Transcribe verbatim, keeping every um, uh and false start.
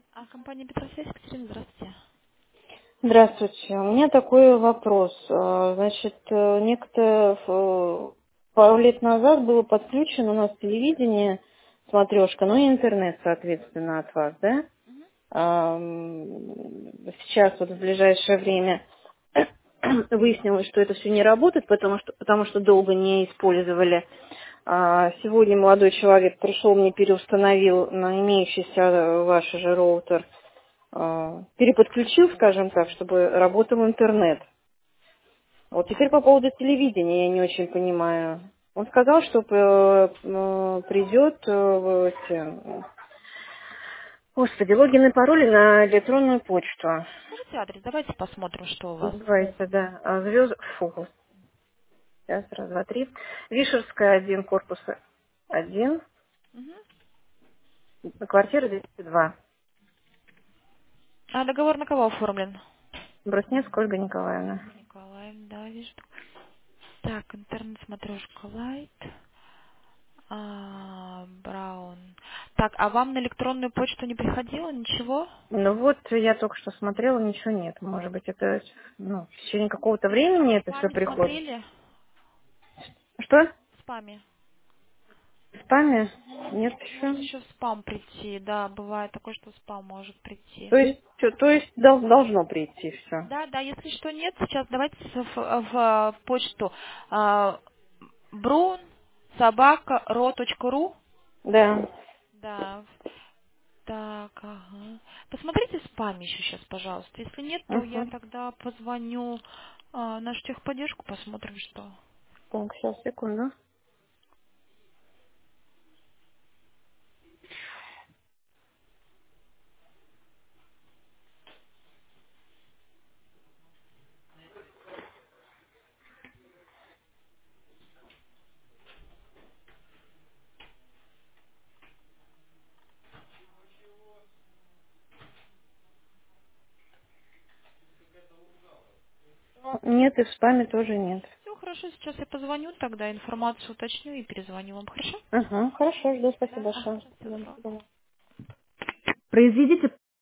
А компания Петросвязь, Екатерина, здравствуйте. Здравствуйте. У меня такой вопрос. А, Значит, э, некто э, пару лет назад было подключено у нас телевидение, смотрешка, ну и интернет, соответственно, от вас, да? А, м, Сейчас вот в ближайшее время выяснилось, что это все не работает, потому что, потому что долго не использовали. А, Сегодня молодой человек пришел, мне переустановил на имеющийся э, ваш же роутер, а, переподключил, скажем так, чтобы работал интернет. Вот теперь по поводу телевидения я не очень понимаю. Он сказал, что э, э, придет э, в эти, господи, логин и пароли на электронную почту. Скажите адрес, давайте посмотрим, что у вас. Давайте, да. А, Звезд... Фу, сейчас, раз, два, три. Вишерская, один, корпус один, Мгм. квартира двести два. А договор на кого оформлен? Брусневская Ольга Николаевна. Николай, да, вижу. Так, интернет-смотрешка Лайт. А, Браун. Так, а вам на электронную почту не приходило ничего? Ну вот, я только что смотрела, ничего нет. Может быть, это ну, в течение какого-то времени В это все спаме приходит. смотрели? Что? В спаме. В спаме? Мгм. Нет Может еще. еще в спам прийти, да, бывает такое, что в спам может прийти. То есть, чё- то есть дол- должно прийти все. Да, да, если что нет, сейчас давайте в, в- в почту а, брун собака ро точка ру. Да. Да. Так, ага. Посмотрите в спаме еще сейчас, пожалуйста. Если нет, то я Угу. тогда позвоню а, нашу техподдержку, посмотрим, что. Так, сейчас, секунду. Ну, нет, и в спаме тоже нет. Все хорошо, сейчас я позвоню, тогда информацию уточню и перезвоню вам, хорошо? Ага, хорошо, жду, спасибо Да, ага, большое. хорошо, всего Да, до доброго. свидания. Произведите